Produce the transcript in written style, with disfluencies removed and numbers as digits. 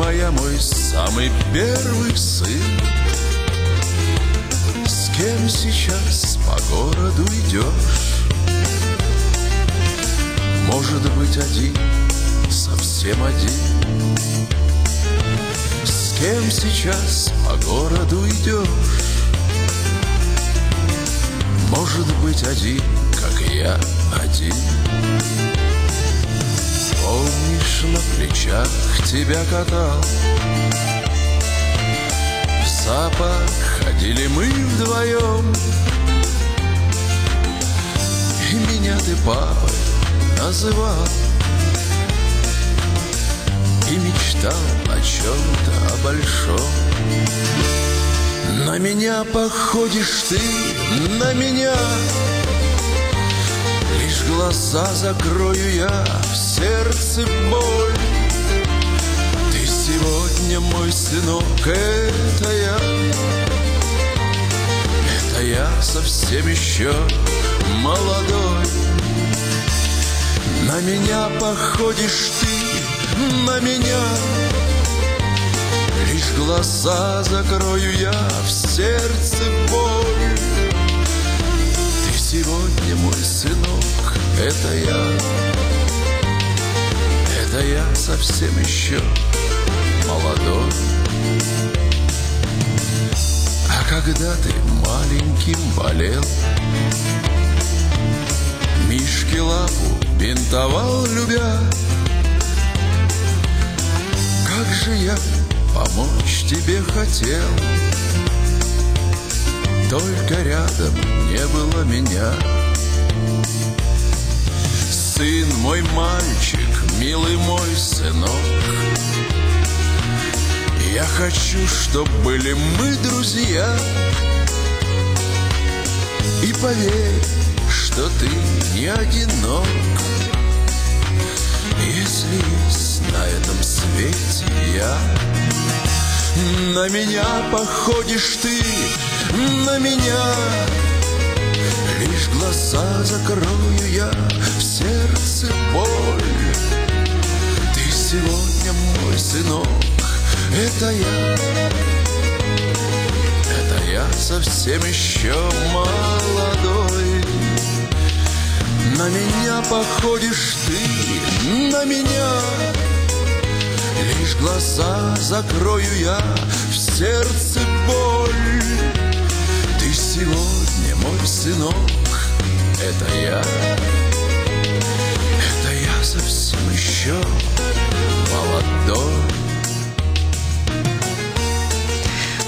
моя, мой самый первый сын. С кем сейчас по городу идешь? Может быть, один, совсем один. С кем сейчас по городу идешь? Может быть, один, как я, один. Помнишь, на плечах тебя катал? В зоопарк ходили мы вдвоем, и меня ты папой называл, и мечтал о чем-то, о большом. На меня походишь ты, на меня. Лишь глаза закрою я, в сердце боль. Ты сегодня мой сынок, это я. Это я совсем еще молодой. На меня походишь ты, на меня. Лишь глаза закрою я, в сердце боль. Ты сегодня мой сынок, это я. Это я совсем еще молодой. А когда ты маленьким болел, Мишке лапу бинтовал, любя, как же я помочь тебе хотел, только рядом не было меня. Сын мой, мальчик, милый мой сынок, я хочу, чтоб были мы друзья. И поверь, что ты не одинок, если есть на этом свете я. На меня походишь ты, на меня. Лишь глаза закрою я, в сердце боль. Ты сегодня мой сынок, это я. Это я совсем еще молодой. На меня походишь ты, на меня. Лишь глаза закрою я, в сердце боль. Ты сегодня мой сынок, это я. Это я совсем еще молодой.